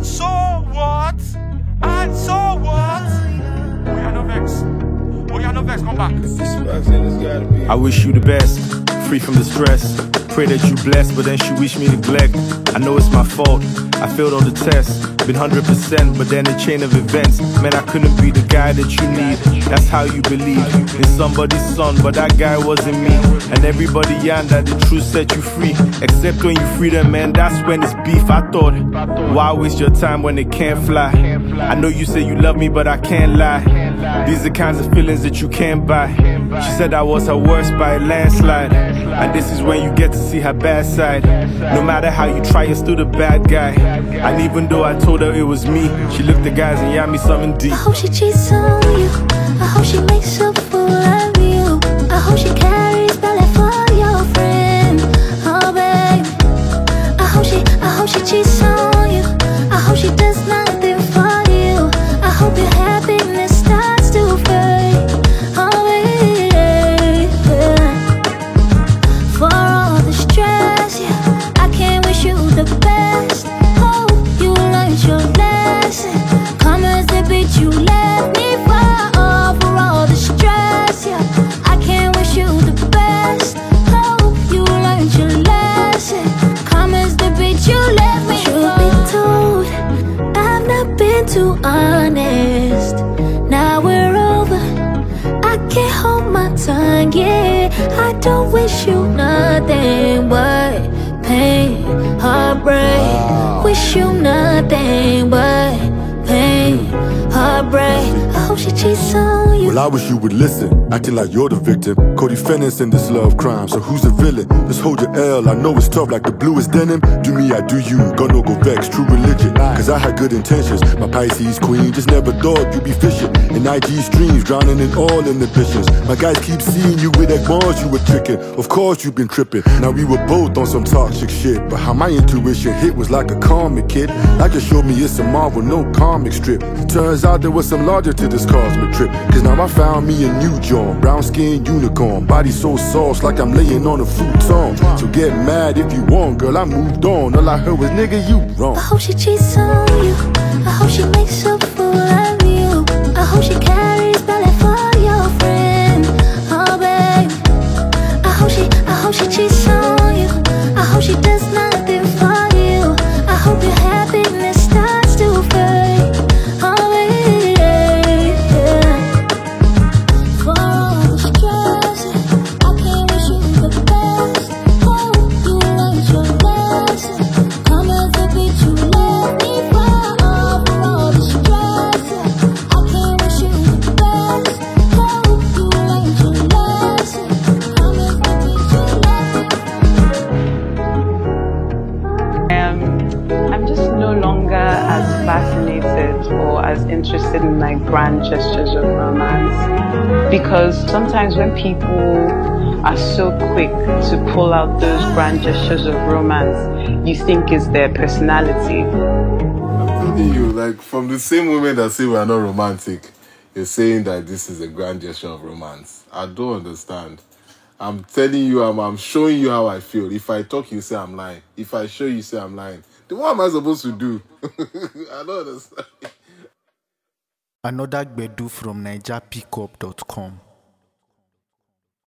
So what? And so what? Oh, yeah, no vex. Oh, yeah, no vex, come back. I wish you the best, free from the stress. Pray that you blessed, but then she wish me neglect. I know it's my fault, I failed all the tests. Been 100%, but then a chain of events. Man, I couldn't be the guy that you need. That's how you believe in somebody's son, but that guy wasn't me. And everybody yarn that the truth set you free. Except when you free them, man, that's when it's beef. I thought, why waste your time when it can't fly? I know you say you love me, but I can't lie. These are the kinds of feelings that you can't buy. She said I was her worst by a landslide. And this is when you get to see her bad side. No matter how you try, you're still the bad guy. And even though I told her it was me, she looked at guys and yelled me something deep. I hope she cheats on you. I hope she makes a fool of you. I hope she carries belly for your friend. Oh babe, I hope she cheats on you. I hope she does nothing for you. I hope your happiness starts to fade. Oh babe, for all the stress, yeah, I can't wish you the best. Hope you learned your lesson. Come as the bitch you left me for all the stress, yeah, I can't wish you the best. Hope you learned your lesson. Come as the bitch you left me for. You've been told I've not been too honest. Now we're over, I can't hold my tongue, yeah. I don't wish you nothing but pain, heartbreak. Wish you nothing but pain, heartbreak. I hope she cheats on you. Well, I wish you would listen, acting like you're the victim. Co-defendants in this love crime, so who's the villain? Just hold your L, I know it's tough like the bluest denim. Do me, I do you, God no go vex, true religion. Cause I had good intentions, my Pisces queen. Just never thought you'd be fishing in IG streams, drowning in all inhibitions. My guys keep seeing you with that bars you were tricking. Of course you've been tripping, now we were both on some toxic shit. But how my intuition hit was like a comic kid. Like just showed me it's a Marvel, no comic strip. Turns out there was some logic to this cosmic trip. Cause now I found me a new John, brown skin unicorn, body so soft like I'm laying on a futon. So get mad if you want, girl, I moved on. All I heard was nigga, you wrong. I hope she cheats on you. I hope she makes a fool of you. I hope she carries belly for your friend. Oh babe, I hope she cheats on you. I hope she does nothing for you. I hope your happiness starts to fade. Oh babe, for all the stress, I can't wish you the best. Hope you learned your lesson. Come as the bitch you left me for all the stress, I can't wish you the best. Hope you learned your lesson. Come as the bitch you left me. I'm just no longer as fascinated or as interested in like grand gestures of romance, because sometimes when people are so quick to pull out those grand gestures of romance, you think it's their personality. I'm telling you, like from the same moment that say we are not romantic, you're saying that this is a grand gesture of romance. I don't understand. I'm telling you, I'm showing you how I feel. If I talk, you say I'm lying. If I show you, say I'm lying. Then what am I supposed to do? I don't understand. Another Gbedu from NigerPickup.com.